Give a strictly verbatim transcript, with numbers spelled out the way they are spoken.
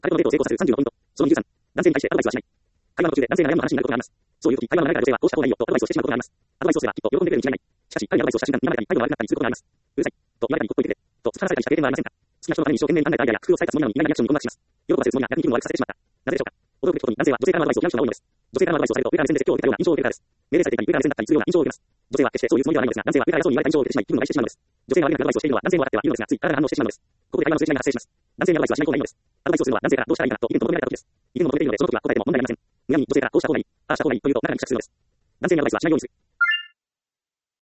カレットのデートを成功させるさんじゅうのポイント。そのにじゅうさん、男性に対してアドバイスはしない。会話の途中で男性が悩む話になることがあります。そういう時、会話の流れから女性はこうした方がいいよとアドバイスをしてしまうことがあります。アドバイスをすればきっと喜んでくれるに違いない。しかし、彼にアドバイスをした瞬間、今までに態度が悪くなったりすることがあります。うるさい。と言われたりほっといてくれ。と突き放されたりした経験はありませんか？好きな人のために一生懸命に考えたアイデアや工夫をされたつもりなのに意外なリアクションに困惑します。喜ばせるつもりが逆に気分を悪くさせてしまった。なぜでしょうか？驚くべきことに男性は女性からのアドバイスを嫌う人が多いのです。女性からのアドバイスをされると上から目線で説教を受けたような印象を受けるからです。命令されていたり上から目線だったりするような印象を受けます。女性は決してそういうつもりではないのですが、男性は上から偉そうに言われた印象を受けてしまい気分を害してしまうのです。女性が悪いアドバイスをしているのは男性も分かってはいるのですが、つい体が反応してしまうのです。ここで会話の通じないが発生します。男性にアドバイスはしない方がいいのです。アドバイスをするのは男性からどうしたらいいかなと意見と求められた時です。意見を求めているのでその時は答えても問題ありません。無難に女性からこうした方がいい、ああした方がいいというと中に帰着するのです。男性にアドバイスはしないようにする。